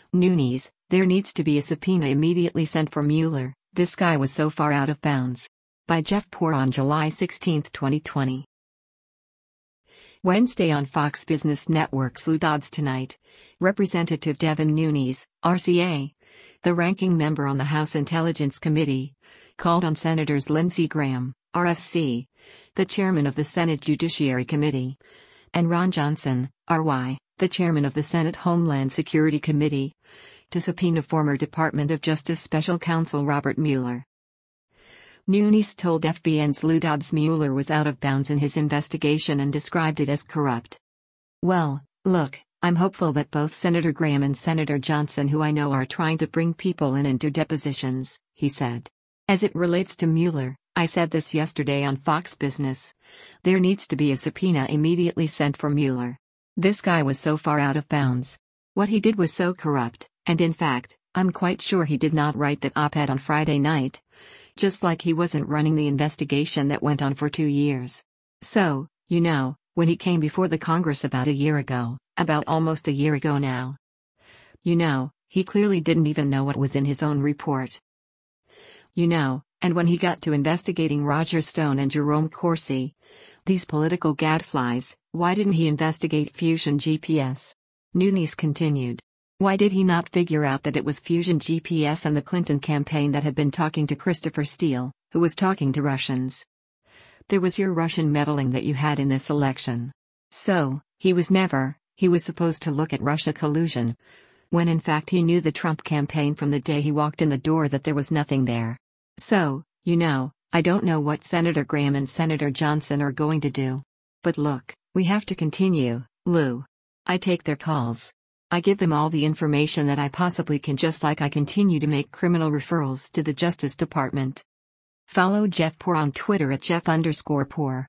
Nunes, there needs to be a subpoena immediately sent for Mueller, this guy was so far out of bounds. By Jeff Poor on July 16, 2020. Wednesday on Fox Business Network's Lou Dobbs Tonight, Representative Devin Nunes, RCA, the ranking member on the House Intelligence Committee, called on Senators Lindsey Graham, RSC, the chairman of the Senate Judiciary Committee, and Ron Johnson, RY, the chairman of the Senate Homeland Security Committee, to subpoena former Department of Justice Special Counsel Robert Mueller. Nunes told FBN's Lou Dobbs Mueller was out of bounds in his investigation and described it as corrupt. "Well, look, I'm hopeful that both Senator Graham and Senator Johnson, who I know are trying to bring people in and do depositions," he said. "As it relates to Mueller, I said this yesterday on Fox Business. There needs to be a subpoena immediately sent for Mueller. This guy was so far out of bounds. What he did was so corrupt, and in fact, I'm quite sure he did not write that op-ed on Friday night. Just like he wasn't running the investigation that went on for 2 years. So, when he came before the Congress about a year ago, about almost a year ago now. He clearly didn't even know what was in his own report. And when he got to investigating Roger Stone and Jerome Corsi, these political gadflies, why didn't he investigate Fusion GPS?" Nunes continued. "Why did he not figure out that it was Fusion GPS and the Clinton campaign that had been talking to Christopher Steele, who was talking to Russians? There was your Russian meddling that you had in this election. So, he was supposed to look at Russia collusion, when in fact he knew the Trump campaign from the day he walked in the door that there was nothing there. So, I don't know what Senator Graham and Senator Johnson are going to do. But look, we have to continue, Lou. I take their calls. I give them all the information that I possibly can, just like I continue to make criminal referrals to the Justice Department." Follow Jeff Poor on Twitter at Jeff_Poor.